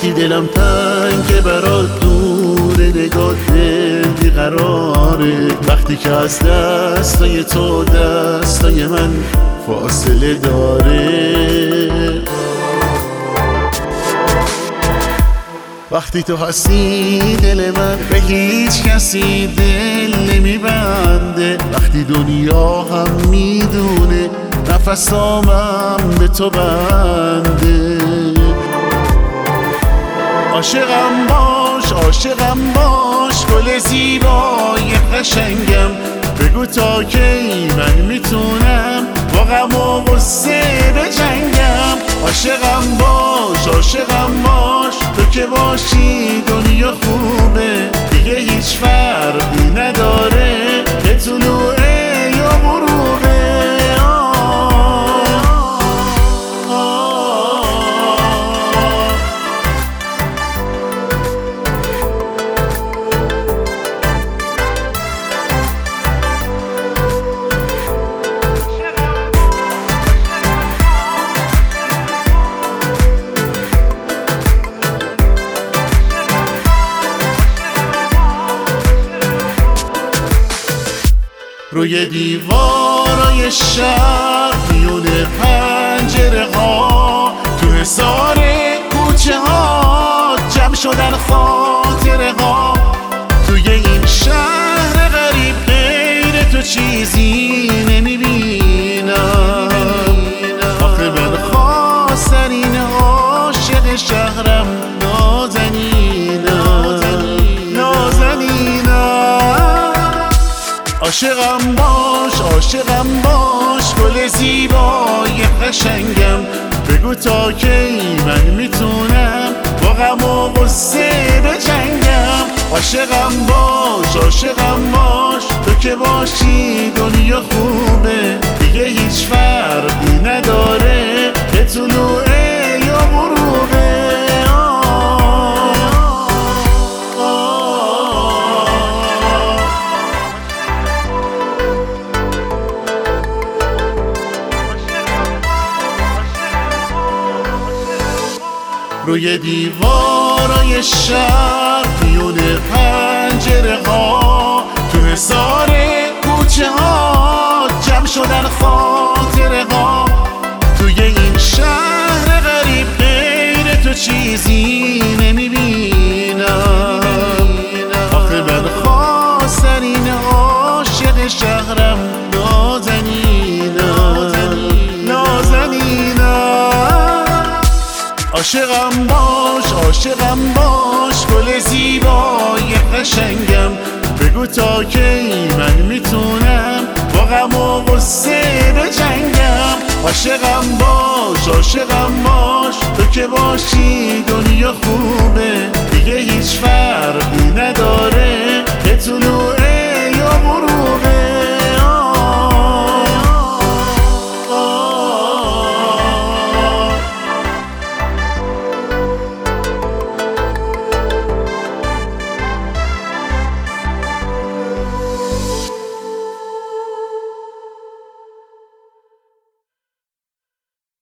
وقتی دلم تنگه برات دور نگاه دل بیقراره، وقتی که از دستای تو دستای من فاصله داره، وقتی تو هستی دل من به هیچ کسی دل نمیبنده، وقتی دنیا هم میدونه نفسامم به تو بنده. عاشقم باش عاشقم باش گل زیبای قشنگم، بگو تا کی من میتونم با غم و غصه بجنگم. عاشقم باش عاشقم باش تو که باشی دنیا خوبه، دیگه هیچ فرقی نداره که طلوعه یا غروبه. روی دیوارای شهر میون پنجره ها، تو حصار کوچه ها جمع شدن خاطره ها. توی این شهر غریب غیر تو چیزی نمیبینم، آخه من خواسترین عاشق شهرم عاشقم باش عاشقم باش گل زیبای قشنگم، بگو تا کی من میتونم با غم و غصه بجنگم. عاشقم باش عاشقم باش تو که باشی دنیا خوبه، دیگه هیچ فرقی نداره که طلوعه یا غروبه. روی دیوارای شهر میون پنجره ها، تو حصار کوچه ها جمع شدن خاطره ها. توی این شهر غریب غیر تو چیزی نمیبینم، آخه من خواسترین عاشق شهرم عاشقم باش عاشقم باش گل زیبای قشنگم، بگو تا کی من میتونم با غم و غصه بجنگم. عاشقم باش عاشقم باش تو که باشی دنیا خوبه، دیگه هیچ